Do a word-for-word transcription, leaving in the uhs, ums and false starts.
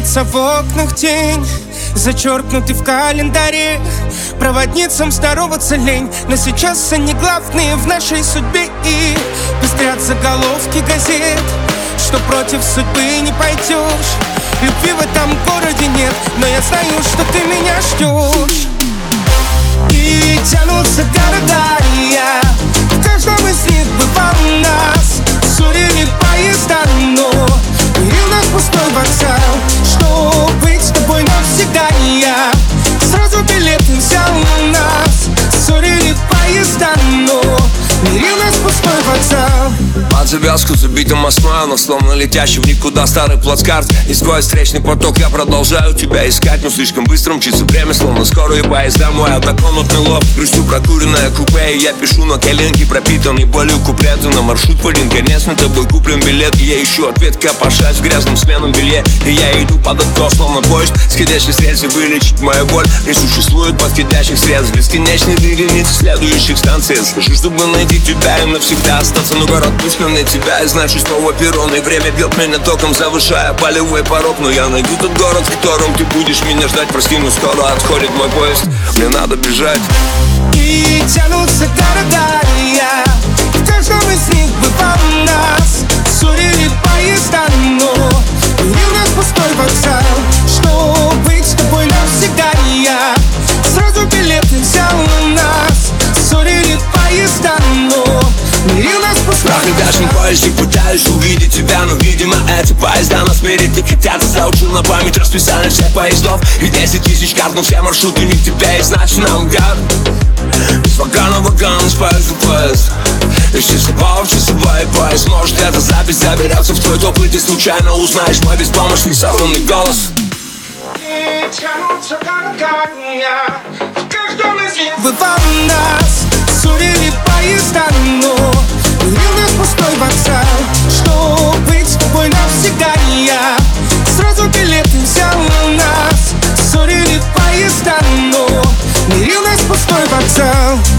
Светится в окнах тень, зачеркнутый в календаре. Проводницам здороваться лень, но сейчас они главные в нашей судьбе. И пестрят заголовки газет, что против судьбы не пойдешь. Любви в этом городе нет, но я знаю, что ты меня ждешь. И тянутся города, и я в каждом из них бывал нас. Ссорили поезда, но и у нас пустой вокзал. Что быть с тобой навсегда, и я сразу билеты взял у нас. Ссорили поезда, но и у нас пустой вокзал. Под завязку забита Москва, но словно летящий в никуда старый плацкарт. Изгой встречный поток, я продолжаю тебя искать, но слишком быстро мчится время, словно скорые поезда. Мой однокомнатный лоб, грустью прокуренное купе. И я пишу на коленке, пропитанный болью куплеты. На маршрут в один конец, на тобой куплен билет. И я ищу ответ, копошась в грязном сменном белье. И я иду под откос, словно поезд, сходящий с рельсы, вылечить мою боль не существует подходящих средств. Бесконечные двигательницы следующих станций. Скажу, чтобы найти тебя и навсегда остаться. Но город быстро мне тебя, и значит снова перрон. И время бьет меня током, завышая болевой порог. Но я найду тот город, в котором ты будешь меня ждать. Прости, но скоро отходит мой поезд, мне надо бежать. И тянутся города, и я в каждом из них бывал нас. Ссорили поезда, но и у нас пустой вокзал. Что быть с тобой навсегда, и я сразу билеты взял у нас. Ссорили поезда, но и у нас пустой вокзал. В дашнем поезде пытаюсь увидеть тебя, но, видимо, эти поезда нас смирить не хотят. Заучил на память расписание всех поездов и десять тысяч карт, но все маршруты не к тебе, и значит наугад. Из вагона в вагон, из поезда в поезд, из часового в часовой поезд. Может, эта запись заберется в твой топлый, ты случайно узнаешь мой беспомощный сорванный голос. И тянутся города, и я в каждом из них бывал нас. Ссорили поезда, но и у нас пустой вокзал. Что быть с тобой навсегда, и я сразу билеты взял у нас. Ссорили поезда, но и у нас пустой вокзал.